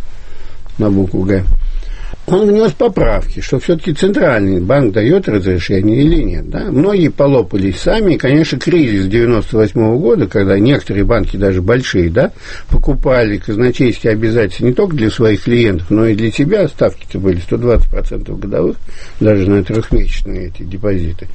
на букву «Г». Он внес поправки, что все-таки центральный банк дает разрешение или нет. Да? Многие полопались сами. И, конечно, кризис девяносто восьмого года, когда некоторые банки, даже большие, да, покупали казначейские обязательства не только для своих клиентов, но и для себя. Ставки-то были сто двадцать процентов годовых, даже на трехмесячные эти депозиты.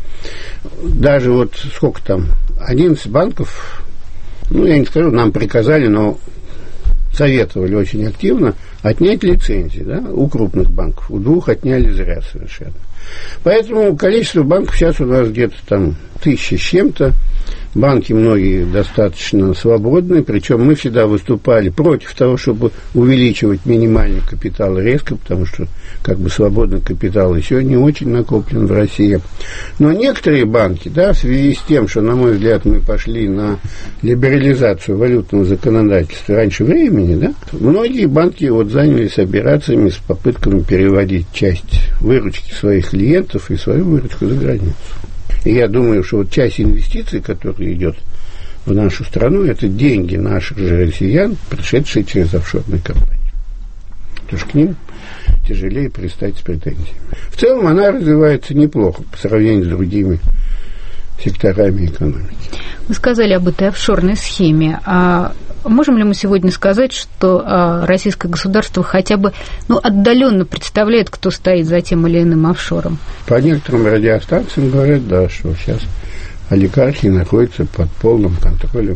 Даже вот сколько там, одиннадцать банков, ну, я не скажу, нам приказали, но советовали очень активно отнять лицензии, да, у крупных банков. У двух отняли зря совершенно. Поэтому количество банков сейчас у нас где-то там тысяча с чем-то. Банки многие достаточно свободные, причем мы всегда выступали против того, чтобы увеличивать минимальный капитал резко, потому что как бы свободный капитал еще не очень накоплен в России. Но некоторые банки, да, в связи с тем, что, на мой взгляд, мы пошли на либерализацию валютного законодательства раньше времени, да, многие банки вот занялись операциями с попытками переводить часть выручки своих клиентов и свою выручку за границу. И я думаю, что вот часть инвестиций, которая идет в нашу страну, это деньги наших же россиян, пришедшие через офшорные компании. Потому что к ним тяжелее пристать с претензиями. В целом она развивается неплохо по сравнению с другими секторами экономики. Вы сказали об этой офшорной схеме. А можем ли мы сегодня сказать, что а, российское государство хотя бы ну, отдаленно представляет, кто стоит за тем или иным офшором? По некоторым радиостанциям говорят, да, что сейчас олигархи находятся под полным контролем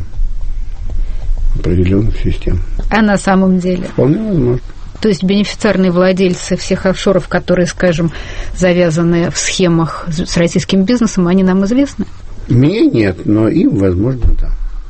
определенных систем. А на самом деле? Вполне возможно. То есть бенефициарные владельцы всех офшоров, которые, скажем, завязаны в схемах с российским бизнесом, они нам известны? Мне нет, но им, возможно, да.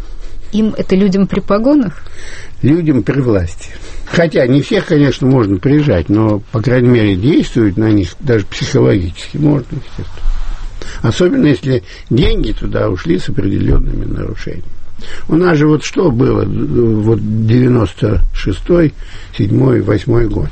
Им это людям при погонах? Людям при власти. Хотя не всех, конечно, можно прижать, но, по крайней мере, действовать на них даже психологически можно, естественно. Особенно, если деньги туда ушли с определенными нарушениями. У нас же вот что было, вот девяносто шестой, седьмой, восьмой год.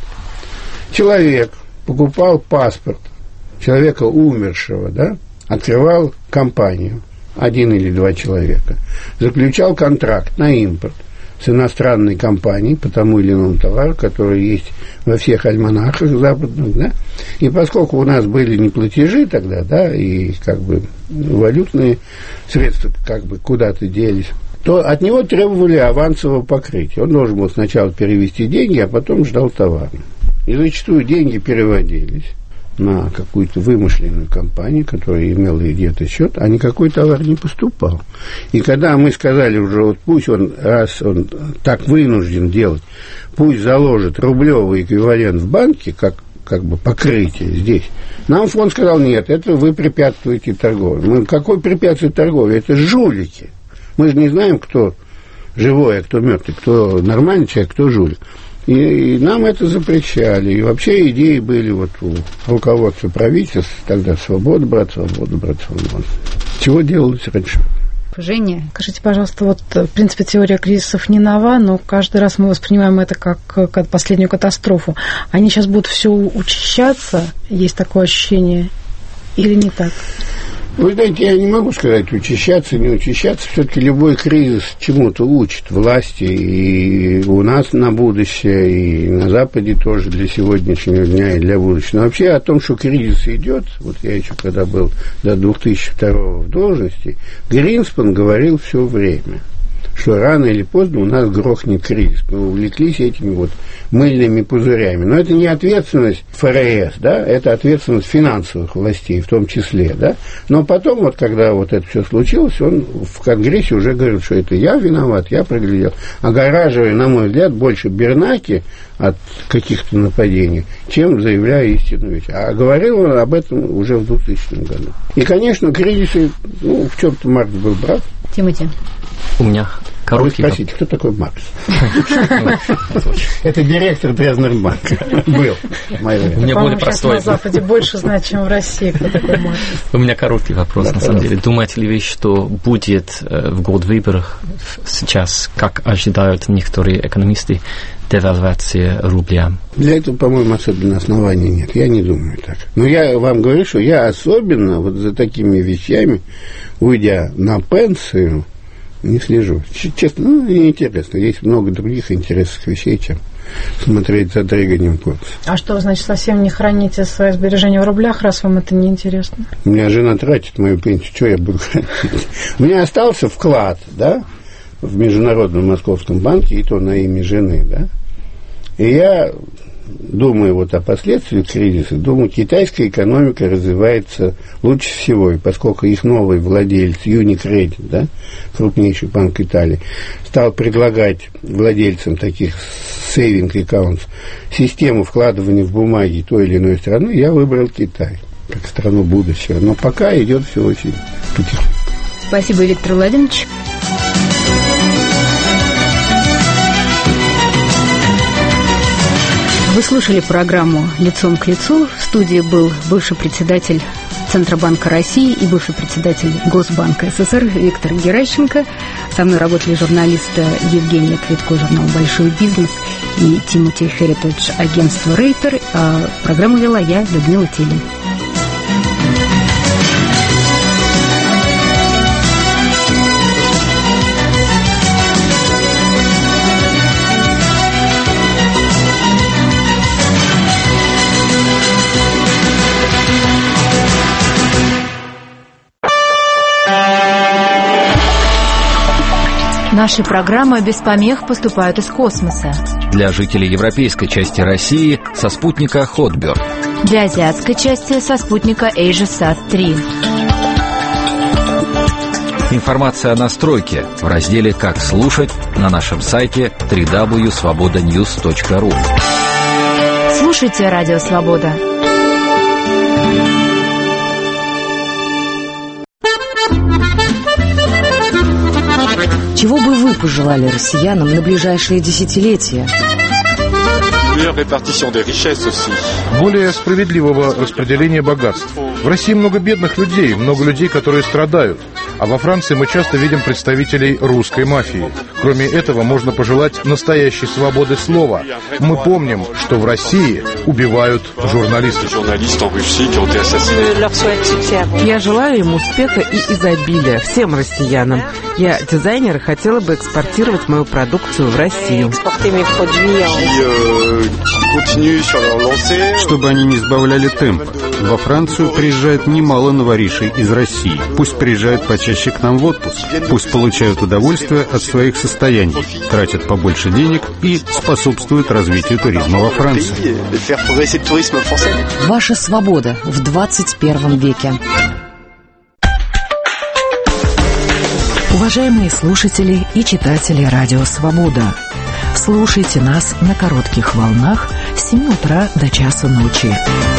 Человек покупал паспорт человека умершего, да, открывал компанию, один или два человека, заключал контракт на импорт с иностранной компанией по тому или иному товару, который есть во всех альманахах западных, да, и поскольку у нас были не платежи тогда, да, и как бы валютные средства как бы куда-то делись, то от него требовали авансового покрытия. Он должен был сначала перевести деньги, а потом ждал товар. И зачастую деньги переводились на какую-то вымышленную компанию, которая имела где-то счет, а никакой товар не поступал. И когда мы сказали уже, вот пусть он, раз он так вынужден делать, пусть заложит рублевый эквивалент в банке, как, как бы покрытие здесь, нам фонд сказал, нет, это вы препятствуете торговле. Мы, какое препятствие торговли? Это жулики. Мы же не знаем, кто живой, а кто мертвый, кто нормальный человек, кто жулик. И, и нам это запрещали. И вообще идеи были вот у руководства правительства, тогда свобода, брат, свобода, брат, свобода. Чего делалось раньше? Женя, скажите, пожалуйста, вот, в принципе, теория кризисов не нова, но каждый раз мы воспринимаем это как, как последнюю катастрофу. Они сейчас будут все учащаться, есть такое ощущение, или не так? Вы знаете, я не могу сказать, учащаться, не учащаться. Все-таки любой кризис чему-то учит власти, и у нас на будущее, и на Западе тоже для сегодняшнего дня, и для будущего. Но вообще о том, что кризис идет, вот я еще когда был до две тысячи второго в должности, Гринспан говорил все время, что рано или поздно у нас грохнет кризис. Мы увлеклись этими вот мыльными пузырями. Но это не ответственность ФРС, да, это ответственность финансовых властей в том числе, да. Но потом, вот когда вот это все случилось, он в Конгрессе уже говорил, что это я виноват, я проглядел, огораживая, на мой взгляд, больше Бернаки от каких-то нападений, чем заявляя истинную вещь. А говорил он об этом уже в двухтысячном году. И, конечно, кризисы, ну, в чем-то Маркс был прав. Тимати. У меня Короткий Вы спросите, кто такой Маркс? Это директор Дрезденбанка. Был. У меня более простой. На Западе больше знать, чем в России, кто такой Маркс. У меня короткий вопрос, на самом деле. Думаете ли вы, что будет в год выборов сейчас, как ожидают некоторые экономисты, девальвация рубля? Для этого, по-моему, особенно оснований нет. Я не думаю так. Но я вам говорю, что я особенно вот за такими вещами, уйдя на пенсию, не слежу. Честно, ну, неинтересно. Есть много других интересных вещей, чем смотреть за дрыганием курса. А что, значит, совсем не храните свои сбережения в рублях, раз вам это не интересно? У меня жена тратит мою пенсию, что я буду хранить? У меня остался вклад, да, в Международном Московском банке, и то на имя жены, да. И я думаю вот о последствиях кризиса, думаю, китайская экономика развивается лучше всего, и поскольку их новый владелец Unicredit, да, крупнейший банк Италии, стал предлагать владельцам таких saving accounts систему вкладывания в бумаги той или иной страны, я выбрал Китай как страну будущего. Но пока идет все очень потихоньку. Спасибо, Виктор Владимирович. Вы слушали программу «Лицом к лицу». В студии был бывший председатель Центробанка России и бывший председатель Госбанка СССР Виктор Геращенко. Со мной работали журналисты Евгения Квитко, журнал «Большой бизнес», и Тимоти Херитедж, агентство «Рейтер». А программу вела я, Людмила Телин. Наши программы без помех поступают из космоса. Для жителей европейской части России со спутника Хотберг. Для азиатской части со спутника AsiaSat три. Информация о настройке в разделе «Как слушать» на нашем сайте дабл ю дабл ю дабл ю точка свобода ньюс точка ру. Слушайте Радио Свобода. Чего бы вы пожелали россиянам на ближайшие десятилетия? Более справедливого распределения богатств. В России много бедных людей, много людей, которые страдают. А во Франции мы часто видим представителей русской мафии. Кроме этого, можно пожелать настоящей свободы слова. Мы помним, что в России убивают журналистов. Я желаю им успеха и изобилия всем россиянам. Я, дизайнер, хотела бы экспортировать мою продукцию в Россию. Чтобы они не сбавляли темп. Во Францию приезжает немало новоришей из России. Пусть приезжают почаще к нам в отпуск. Пусть получают удовольствие от своих состояний, тратят побольше денег и способствуют развитию туризма во Франции. Ваша свобода в двадцать первом веке. Уважаемые слушатели и читатели Радио Свобода, слушайте нас на коротких волнах с семи утра до часа ночи.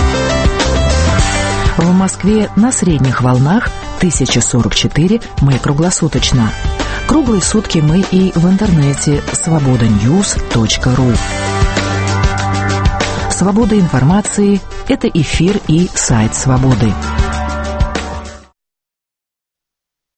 В Москве на средних волнах тысяча сорок четыре мы круглосуточно. Круглые сутки мы и в интернете свобода ньюс точка ру. Свобода информации – это эфир и сайт Свободы.